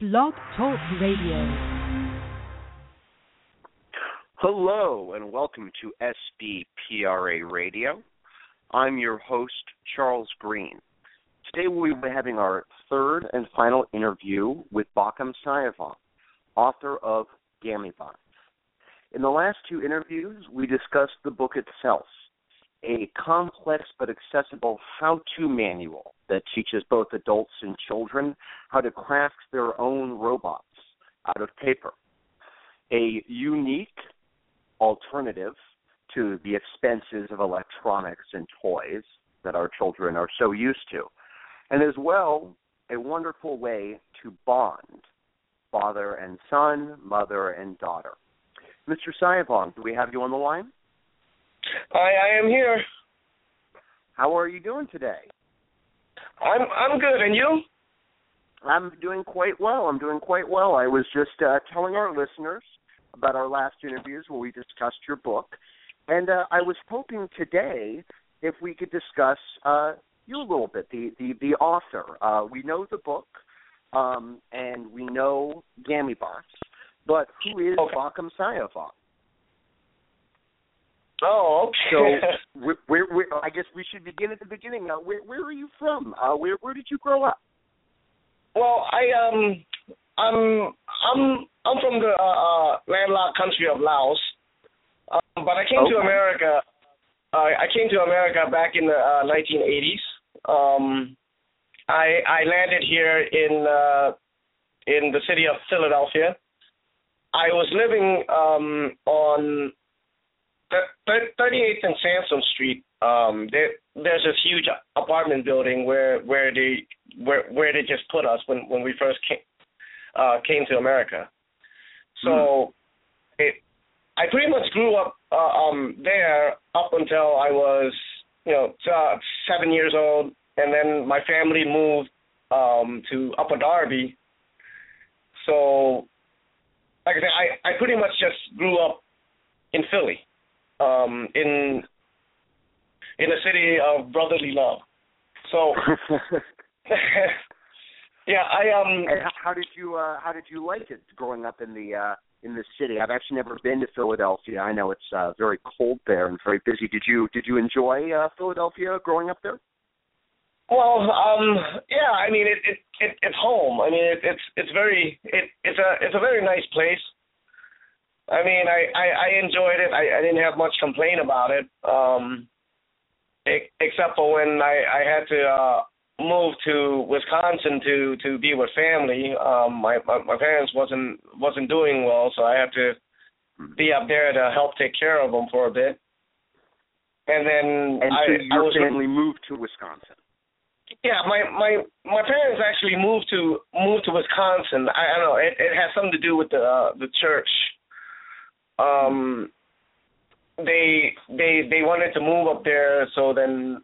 Blog Talk Radio. Hello and welcome to SBPRA Radio. I'm your host, Charles Green. Today we'll be having our third and final interview with Bauckham Sayavaun, author of Gamibots. In the last two interviews, we discussed the book itself, a complex but accessible how-to manual that teaches both adults and children how to craft their own robots out of paper. A unique alternative to the expenses of electronics and toys that our children are so used to. And as well, a wonderful way to bond, father and son, mother and daughter. Mr. Sayavaun, do we have you on the line? Hi, I am here. How are you doing today? I'm good, and you? I'm doing quite well. I was just telling our listeners about our last interviews where we discussed your book, and I was hoping today if we could discuss you a little bit, the author. We know the book, and we know Gamibots, but who is Bauckham Sayavaun? Oh, okay. So I guess we should begin at the beginning. Where are you from? Where did you grow up? Well, I'm from the landlocked country of Laos, but I came to America. I came to America back in the 1980s. I landed here in the city of Philadelphia. I was living on 38th and Sansom Street. There's this huge apartment building where they just put us when we first came to America. So I pretty much grew up there up until I was 7 years old, and then my family moved to Upper Darby. So like I said, I pretty much just grew up in Philly. In a city of brotherly love. So, yeah, And how did you like it growing up in the city? I've actually never been to Philadelphia. I know it's very cold there and very busy. Did you enjoy Philadelphia growing up there? Well, yeah. I mean, it's home. I mean, it's a very nice place. I mean, I enjoyed it. I didn't have much complaint about it, except for when I had to move to Wisconsin to be with family. My parents wasn't doing well, so I had to be up there to help take care of them for a bit. And then your family moved to Wisconsin. Yeah, my parents actually moved to Wisconsin. I don't know. It has something to do with the church. They wanted to move up there, so then,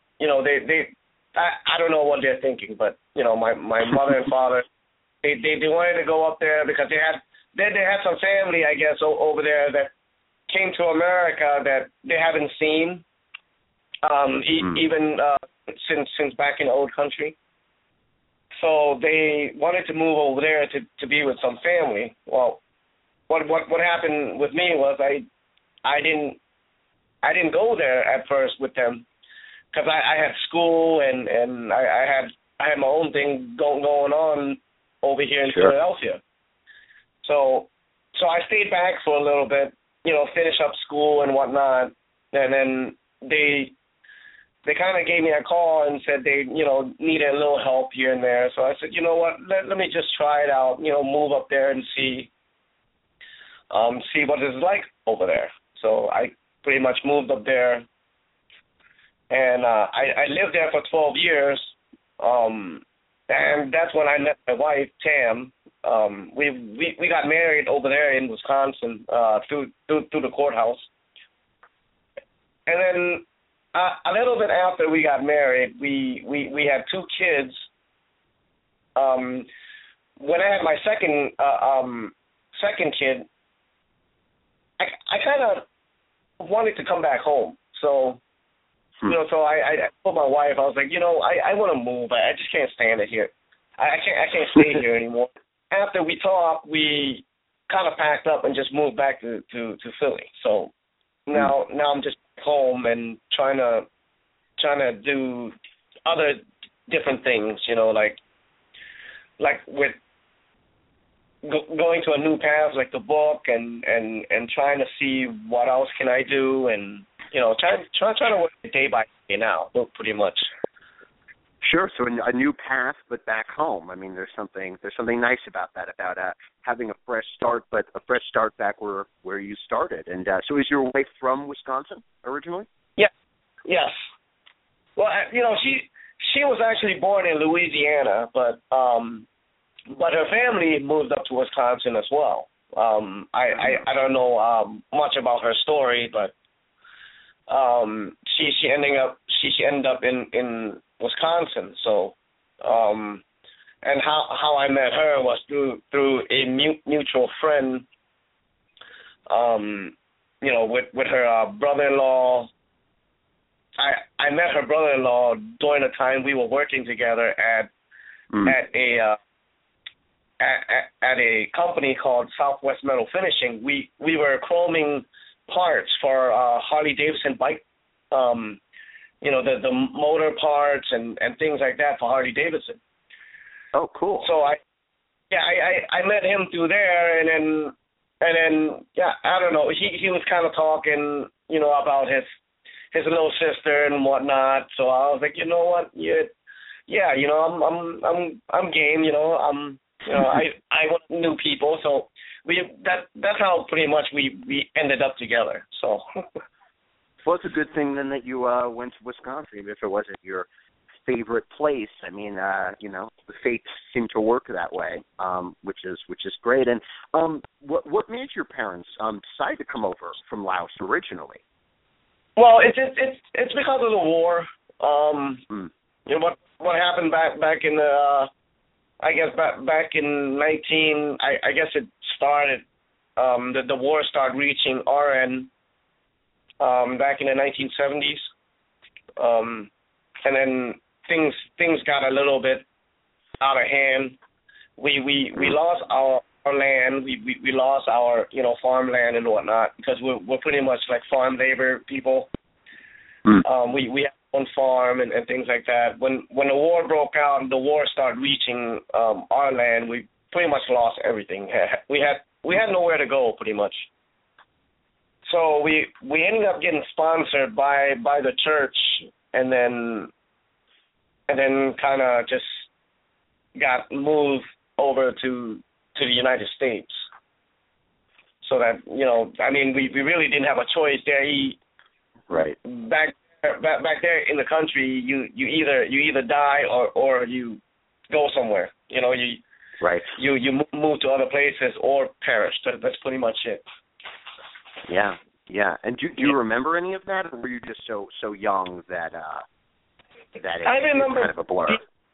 I don't know what they're thinking, but my mother and father, they wanted to go up there because they had some family, I guess, over there that came to America that they haven't seen, even since back in old country. So they wanted to move over there to be with some family. Well, what happened with me was I didn't go there at first with them because I had school and I had my own thing going on over here in Philadelphia. So I stayed back for a little bit, finish up school and whatnot, and then they kind of gave me a call and said they needed a little help here and there. So I said, you know what, let me just try it out, move up there and see what it's like over there. So I pretty much moved up there, and I lived there for 12 years, and that's when I met my wife, Tam. We got married over there in Wisconsin through the courthouse, and then a little bit after we got married, we had two kids. When I had my second kid, I kind of wanted to come back home. So, so I told my wife, I was like, I want to move. I just can't stand it here. I can't stay here anymore. after we talked, we kind of packed up and just moved back to Philly. So now I'm just home and trying to do other different things, like with going to a new path, like the book, and trying to see what else can I do, and trying to work day by day now, pretty much. Sure. So a new path, but back home. I mean, there's something nice about that, about having a fresh start, but a fresh start back where you started. And so, is your wife from Wisconsin originally? Yeah. Yes. Well, she was actually born in Louisiana, but her family moved up to Wisconsin as well. I don't know much about her story, but she ended up in Wisconsin. So, and how I met her was through a mutual friend. With her brother-in-law. I met her brother-in-law during the time we were working together at a company called Southwest Metal Finishing. We were chroming parts for Harley Davidson bike, the motor parts and things like that for Harley Davidson. Oh, cool. So I met him through there, and then I don't know. He was kind of talking, about his little sister and whatnot. So I was like, you know what, I'm game. I want new people. So that's how pretty much we ended up together. So. Well, it's a good thing then that you went to Wisconsin, even if it wasn't your favorite place. I mean, the fates seem to work that way, which is great. And what made your parents decide to come over from Laos originally? Well, it's because of the war. What happened back in the back in 19. I guess it started. The war started reaching our end. Back in the 1970s, and then things got a little bit out of hand. We lost our land. We lost our farmland and whatnot, because we're pretty much like farm labor people. We had one farm and things like that. When the war broke out and the war started reaching our land, we pretty much lost everything. We had nowhere to go, pretty much. So we ended up getting sponsored by the church, and then kind of just got moved over to the United States. So that we really didn't have a choice there. Right. Back there in the country, you either die or you go somewhere. Right. You move to other places or perish. That's pretty much it. Yeah. And do you remember any of that, or were you just so young that it remember, was kind of a blur?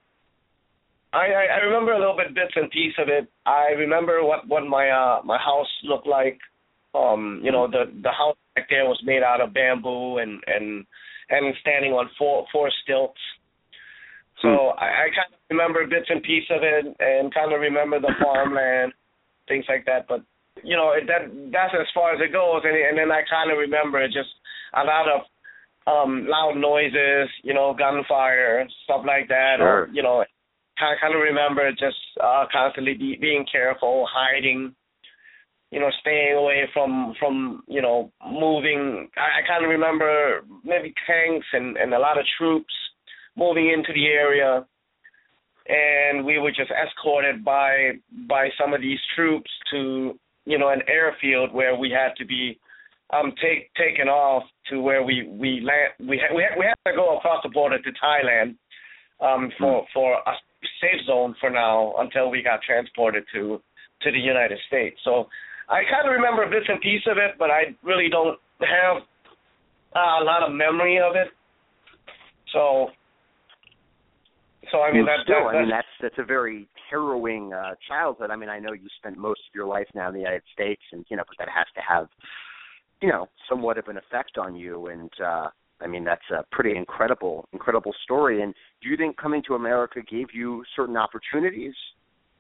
I remember a little bit and piece of it. I remember what my house looked like. The house back there was made out of bamboo and standing on four stilts. So I kind of remember bits and pieces of it, and kind of remember the farmland, things like that. But that's as far as it goes, and then I kind of remember just a lot of loud noises, gunfire, stuff like that. Sure. Or I kind of remember just constantly being careful, hiding, staying away from moving. I kind of remember maybe tanks and a lot of troops moving into the area, and we were just escorted by some of these troops to an airfield where we had to be taken off to where we land. We had to go across the border to Thailand for a safe zone for now until we got transported to the United States. So I kind of remember bits and pieces of it, but I really don't have a lot of memory of it. So I mean, that's a very harrowing childhood. I mean, I know you spent most of your life now in the United States, and but that has to have somewhat of an effect on you. And I mean, that's a pretty incredible story. And do you think coming to America gave you certain opportunities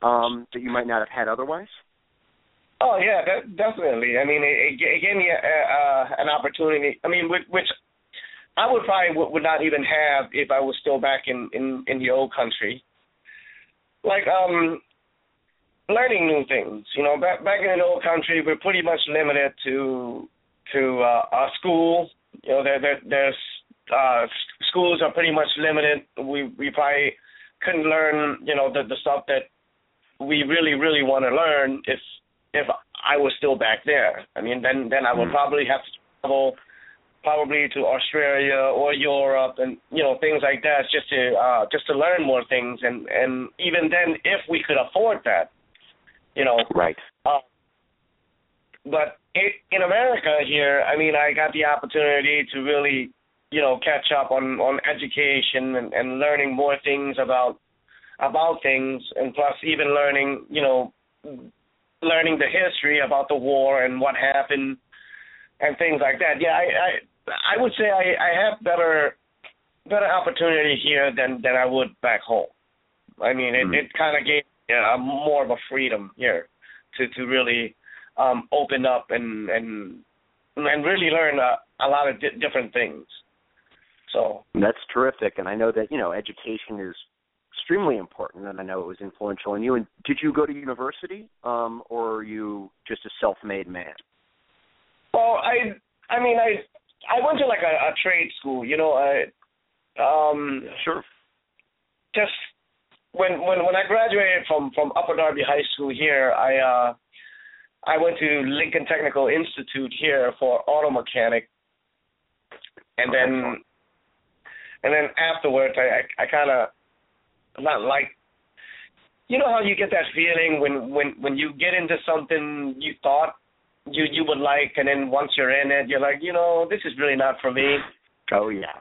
that you might not have had otherwise? Oh yeah, definitely. I mean, it gave me an opportunity. I mean, which I would probably would not even have if I was still back in the old country. Like learning new things. You know, back in the old country, we're pretty much limited to our school. You know, there's schools are pretty much limited. We probably couldn't learn, you know, the stuff that we really want to learn if I was still back there. I mean, then I would probably have to travel probably to Australia or Europe and, you know, things like that just to learn more things. And even then, if we could afford that, you know. Right. But in America here, I mean, I got the opportunity to really, you know, catch up on education and learning more things about things, and plus even learning, you know, learning the history about the war and what happened and things like that. Yeah, I would say I have better opportunity here than I would back home. I mean, it kind of gave more of a freedom here to really open up and really learn a lot of different things. So that's terrific, and I know that, you know, education is extremely important, and I know it was influential in you. And did you go to university, or are you just a self-made man? Well, I mean, I went to like a trade school, you know. Sure. Just when I graduated from Upper Darby High School here, I went to Lincoln Technical Institute here for auto mechanic, and then afterwards I kind of not like, you know how you get that feeling when you get into something you thought you would like, and then once you're in it, you're like, you know, this is really not for me. Oh yeah.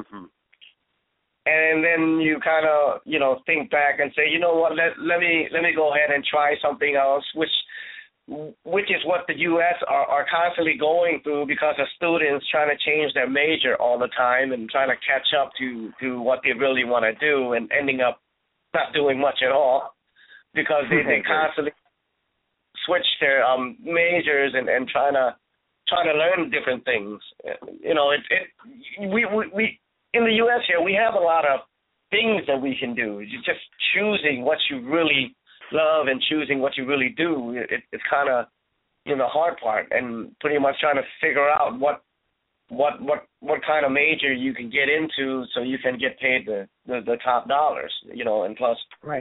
And then you kind of, you know, think back and say, you know what, let me go ahead and try something else, which is what the U.S. are constantly going through, because of students trying to change their major all the time and trying to catch up to what they really want to do, and ending up not doing much at all because they constantly switch their majors and trying to learn different things. You know, we in the U.S. here, we have a lot of things that we can do. You're just choosing what you really love and choosing what you really do. It's kind of, you know, the hard part, and pretty much trying to figure out what kind of major you can get into so you can get paid the top dollars, you know, and plus right.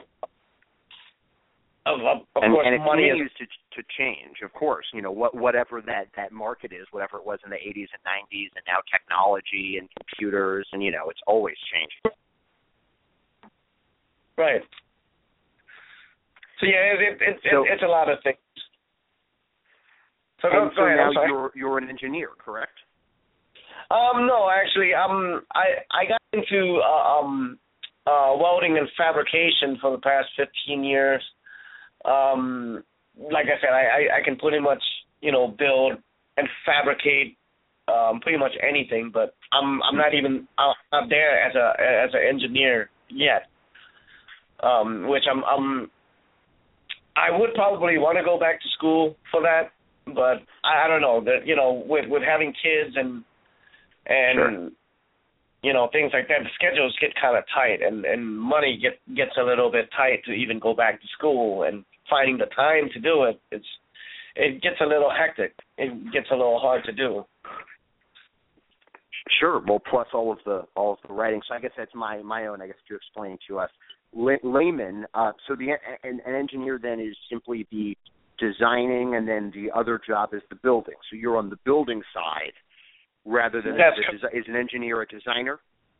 Of and course, and it money continues to change, of course. You know, whatever that market is, whatever it was in the 80s and 90s, and now technology and computers, and, you know, it's always changing. Right. So yeah, it's a lot of things. So go ahead, now you're an engineer, correct? No, actually, I got into welding and fabrication for the past 15 years. Like I said, I can pretty much, you know, build and fabricate pretty much anything, but I'm not there as an engineer yet. Which I would probably want to go back to school for that, but I don't know, that, you know, with having kids and sure. You know, things like that, the schedules get kind of tight, and money gets a little bit tight to even go back to school, and finding the time to do it, it gets a little hectic. It gets a little hard to do. Sure. Well, plus all of the writing. So I guess that's my own, I guess, to explain to us layman. So an engineer then is simply the designing, and then the other job is the building. So you're on the building side rather than is an engineer a designer?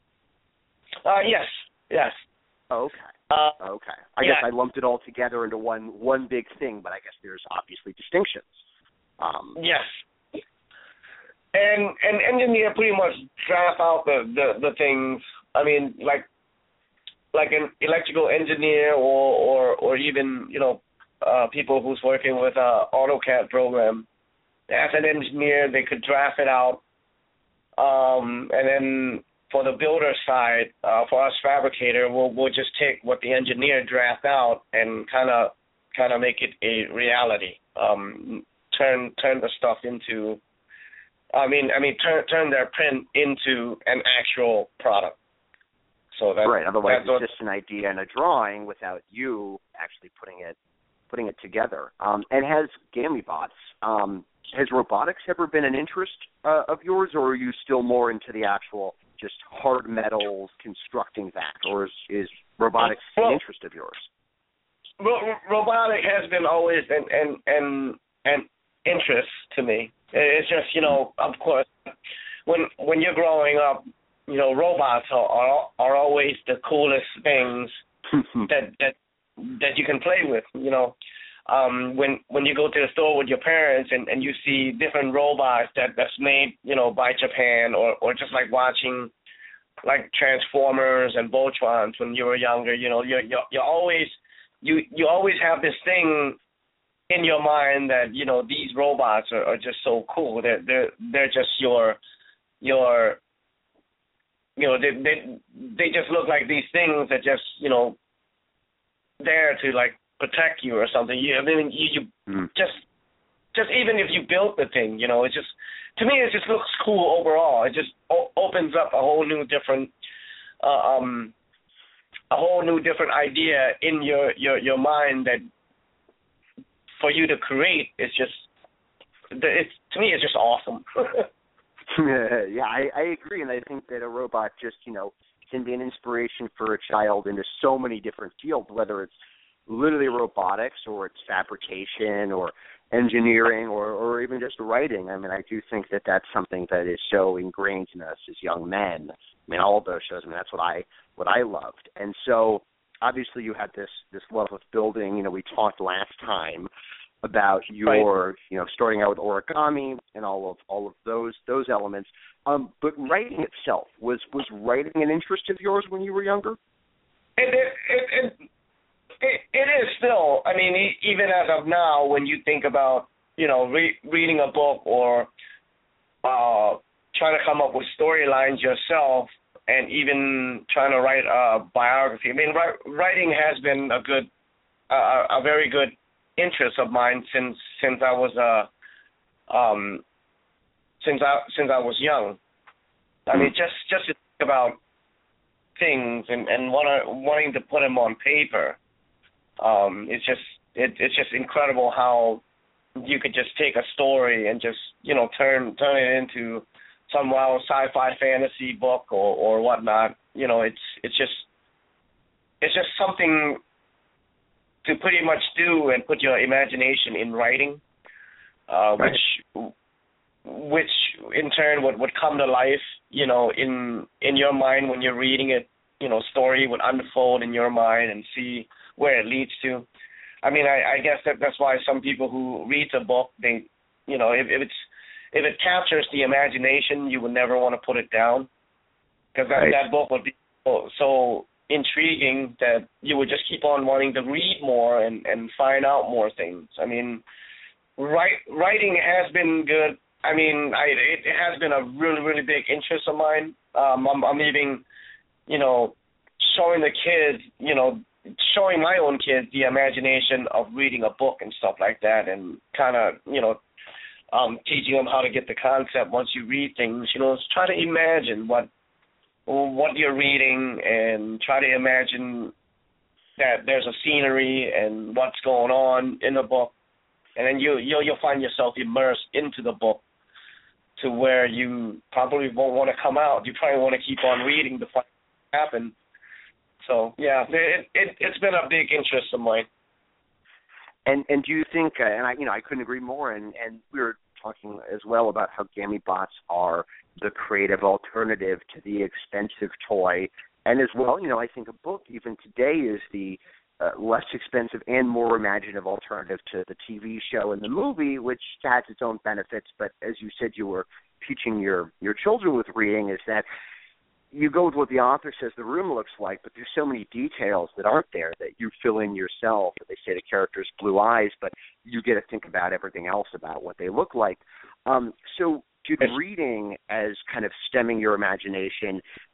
Yes. Oh, okay. Okay. I guess I lumped it all together into one big thing, but I guess there's obviously distinctions. Yes. And engineer pretty much draft out the things. I mean, like an electrical engineer or even, you know, people who's working with AutoCAD program. As an engineer, they could draft it out. And then for the builder side, for us fabricator, we'll just take what the engineer draft out and kind of make it a reality. Turn the stuff into, turn their print into an actual product. So that, right. Otherwise, it's just an idea and a drawing without you actually putting it together. And has GamiBots, has robotics ever been an interest of yours, or are you still more into the actual just hard metals constructing that, or is robotics an interest of yours? Robotic has been always an interest to me. It's just, of course, when you're growing up, robots are always the coolest things that you can play with. When you go to the store with your parents and you see different robots that's made, by Japan, or just like watching like Transformers and Voltrons when you were younger, you always have this thing in your mind that, these robots are just so cool. They're just they just look like these things that just, there to like protect you or something. You just even if you built the thing, it just, to me, it just looks cool overall. It just opens up a whole new different idea in your mind that for you to create. To me, it's just awesome. Yeah, I agree, and I think that a robot just, can be an inspiration for a child into so many different fields, whether it's literally robotics or it's fabrication or engineering or even just writing. I mean, I do think that that's something that is so ingrained in us as young men. I mean, all of those shows, that's what I loved. And so obviously you had this love of building. We talked last time about your, starting out with origami and all of those elements. But writing itself, was writing an interest of yours when you were younger? It is still. I mean, even as of now, when you think about, reading a book or trying to come up with storylines yourself, and even trying to write a biography. I mean, writing has been a very good interest of mine since I was since I was young. I mean, just to think about things and wanting to put them on paper. It's just incredible how you could just take a story and just turn it into some wild sci-fi fantasy book or whatnot. It's just something to pretty much do and put your imagination in writing, which in turn would come to life, in your mind when you're reading it. Story would unfold in your mind and see where it leads to. I mean, I guess that's why some people who read a book, they, if it captures the imagination, you would never want to put it down, because that book would be so intriguing that you would just keep on wanting to read more and find out more things. I mean, writing has been good. I mean, it has been a really, really big interest of mine. I'm even, showing the kids, showing my own kids the imagination of reading a book and stuff like that, and kind of, teaching them how to get the concept once you read things. Try to imagine what you're reading, and try to imagine that there's a scenery and what's going on in the book, and then you'll find yourself immersed into the book to where you probably won't want to come out. You probably want to keep on reading to find what happened. So yeah, it's been a big interest of mine. And do you think? And I couldn't agree more. And we were talking as well about how GamiBots are the creative alternative to the expensive toy, and as well, I think a book even today is the less expensive and more imaginative alternative to the TV show and the movie, which has its own benefits. But as you said, you were teaching your children with reading, is that you go with what the author says the room looks like, but there's so many details that aren't there that you fill in yourself. They say the character's blue eyes, but you get to think about everything else about what they look like. So did reading as kind of stemming your imagination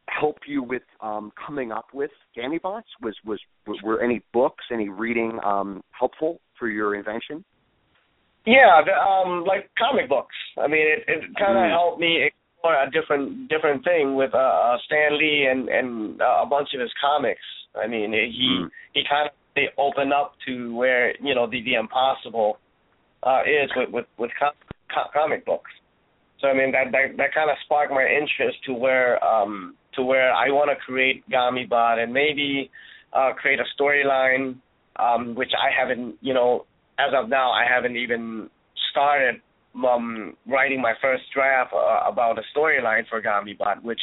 help you with coming up with Gamibots? Were any books, any reading helpful for your invention? Yeah, like comic books. I mean, it kind of helped me explore a different thing with Stan Lee and a bunch of his comics. I mean, he kind of opened up to where the impossible is with comic books. So I mean that kind of sparked my interest to where I want to create Gamibot and maybe create a storyline, which I haven't, as of now, I haven't even started writing my first draft about a storyline for Gamibot, which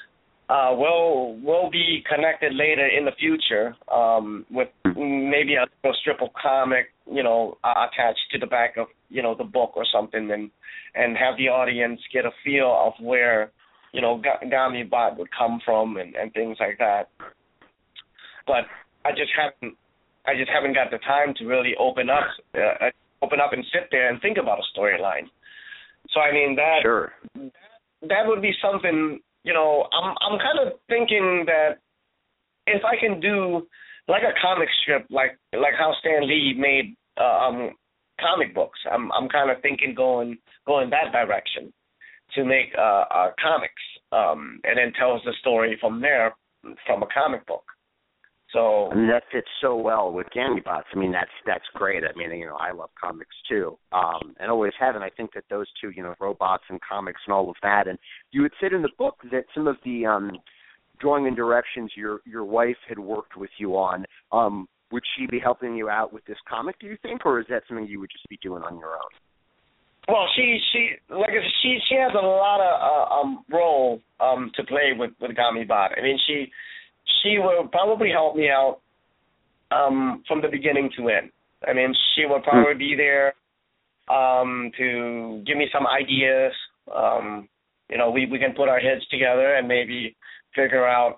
will be connected later in the future with maybe a little strip of comic, attached to the back of, the book or something, and have the audience get a feel of where, Gamibot would come from and things like that. But I just haven't got the time to really open up and sit there and think about a storyline. So I mean that would be something. I'm kind of thinking that if I can do like a comic strip, like how Stan Lee made comic books, I'm kind of thinking going that direction to make comics, and then tells the story from there from a comic book. So I mean, that fits so well with Gamibots. I mean, that's great. I mean, I love comics too, and always have. And I think that those two, robots and comics and all of that. And you had said in the book that some of the drawing and directions your wife had worked with you on. Would she be helping you out with this comic, do you think, or is that something you would just be doing on your own? Well, she like I said, she has a lot of role to play with Gamibot. I mean, she will probably help me out from the beginning to end. I mean, she will probably be there to give me some ideas. We can put our heads together and maybe figure out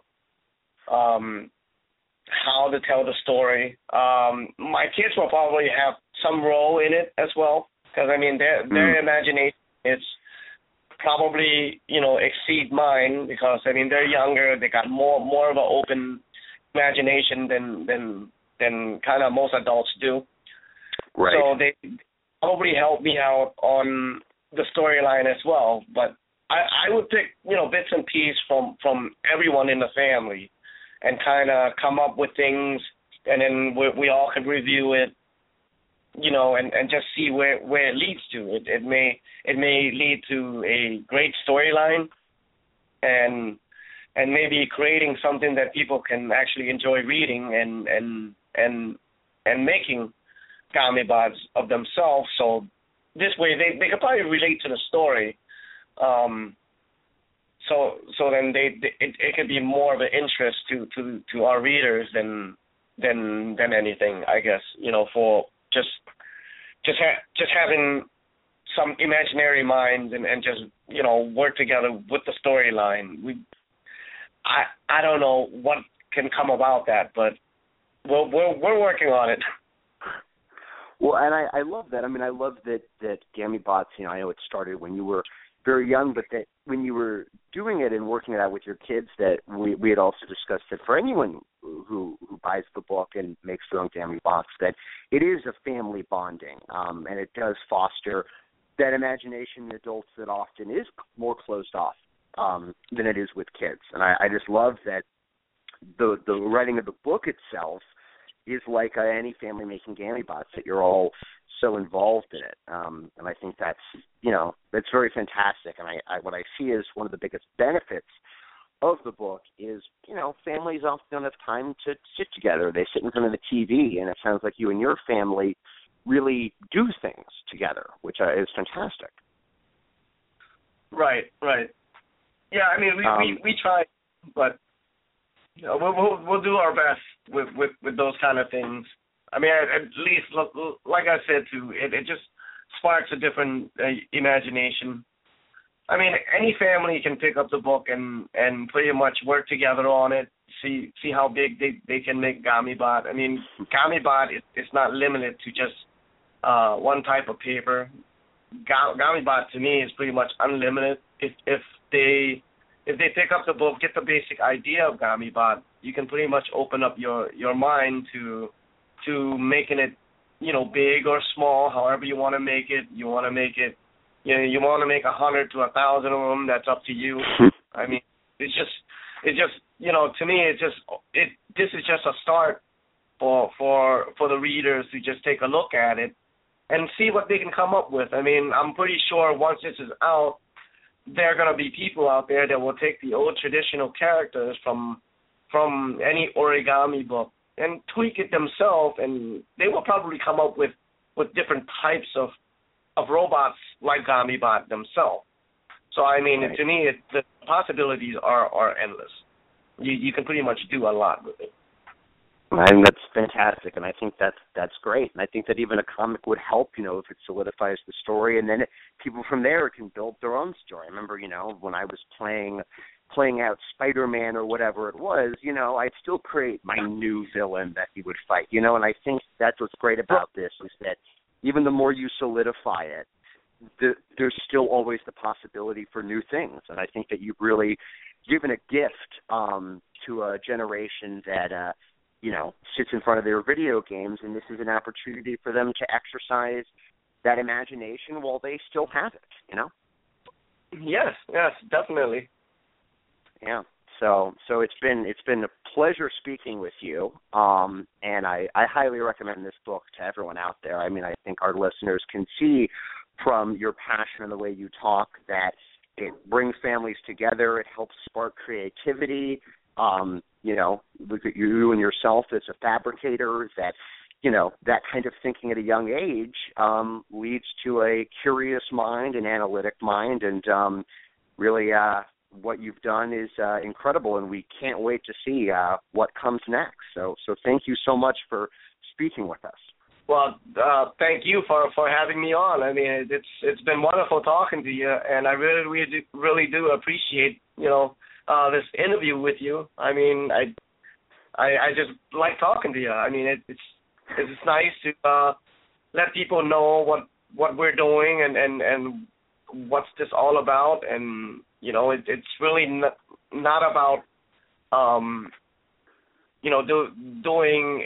how to tell the story. My kids will probably have some role in it as well, because, I mean, their imagination is probably, exceed mine, because, I mean, they're younger, they got more of an open imagination than kind of most adults do. Right. So they probably help me out on the storyline as well. But I would pick, bits and pieces from everyone in the family and kind of come up with things, and then we all could review it, and just see where it leads to. It may lead to a great storyline, and maybe creating something that people can actually enjoy reading and making Gamibots of themselves. So this way they could probably relate to the story. So then it could be more of an interest to our readers than anything, I guess. For just having some imaginary minds and just work together with the storyline. I don't know what can come about that, but we're working on it. Well, and I love that. I mean, I love that Gamibots. I know it started when you were very young, but that when you were doing it and working it out with your kids, that we had also discussed that for anyone who buys the book and makes their own Gamibots, that it is a family bonding, and it does foster that imagination in adults that often is more closed off than it is with kids. And I just love that the writing of the book itself is like any family making Gamibots, that you're all so involved in it. And I think that's very fantastic. And I what I see as one of the biggest benefits of the book is, families often don't have time to sit together. They sit in front of the TV, and it sounds like you and your family really do things together, which is fantastic. Right. Yeah, I mean, we try, but we'll do our best with those kind of things. I mean, at least, like I said, too, it just sparks a different imagination. I mean, any family can pick up the book and pretty much work together on it, see how big they can make Gamibot. I mean, Gamibot is not limited to just one type of paper. Gamibot, to me, is pretty much unlimited if they if they pick up the book, get the basic idea of Gamibot, you can pretty much open up your mind to making it, big or small, however you want to make it. You want to make it, you want to make 100 to 1,000 of them. That's up to you. I mean, it's just to me, this is just a start for the readers to just take a look at it and see what they can come up with. I mean, I'm pretty sure once this is out, there are going to be people out there that will take the old traditional characters from any origami book and tweak it themselves, and they will probably come up with different types of robots like Gamibot themselves. So, I mean, to me, the possibilities are endless. You can pretty much do a lot with it. I think that's fantastic, and I think that's great. And I think that even a comic would help, if it solidifies the story, and then people from there can build their own story. I remember, when I was playing out Spider-Man or whatever it was, I'd still create my new villain that he would fight, and I think that's what's great about this is that even the more you solidify it, there's still always the possibility for new things. And I think that you've really given a gift to a generation that sits in front of their video games, and this is an opportunity for them to exercise that imagination while they still have it, Yes, definitely. Yeah. So it's been a pleasure speaking with you, and I highly recommend this book to everyone out there. I mean, I think our listeners can see from your passion and the way you talk that it brings families together, it helps spark creativity, look at you and yourself as a fabricator, that, that kind of thinking at a young age leads to a curious mind, an analytic mind, and really what you've done is incredible, and we can't wait to see what comes next. So thank you so much for speaking with us. Well, thank you for having me on. I mean, it's been wonderful talking to you, and I really do appreciate, this interview with you. I mean, I just like talking to you. I mean, it's nice to let people know what we're doing and what's this all about, and it's really not about doing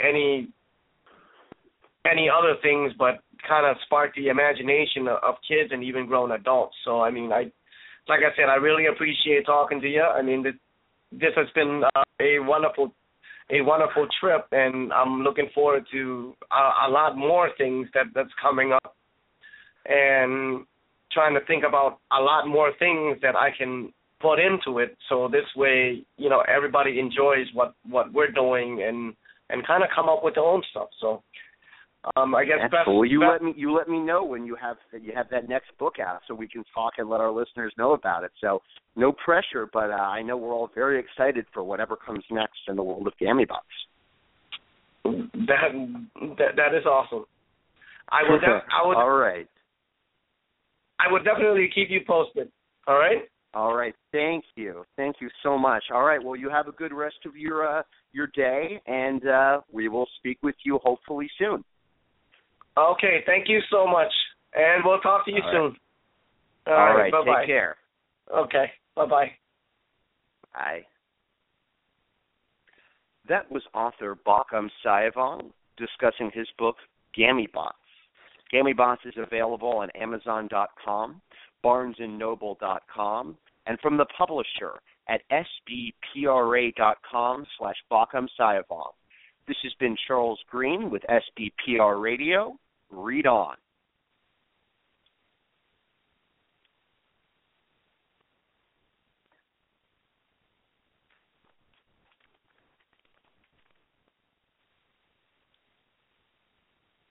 any other things, but kind of spark the imagination of kids and even grown adults. So I mean, like I said, I really appreciate talking to you. I mean, this has been a wonderful trip, and I'm looking forward to a lot more things that's coming up, and trying to think about a lot more things that I can put into it, so this way, everybody enjoys what we're doing and kind of come up with their own stuff. So I guess you let me know when you have that next book out, so we can talk and let our listeners know about it. So no pressure, but I know we're all very excited for whatever comes next in the world of Gamibots. That is awesome. I would. All right. I would definitely keep you posted. All right. All right. Thank you. Thank you so much. All right. Well, you have a good rest of your day, and we will speak with you hopefully soon. Okay. Thank you so much, and we'll talk to you soon. All right. Bye-bye. Take care. Okay. Bye-bye. Bye. That was author Bakam Sayavong discussing his book, Gamibots. Gamibots is available on Amazon.com, BarnesandNoble.com, and from the publisher at sbpra.com/Bakam Sayavong. This has been Charles Green with SBPR Radio. Read on.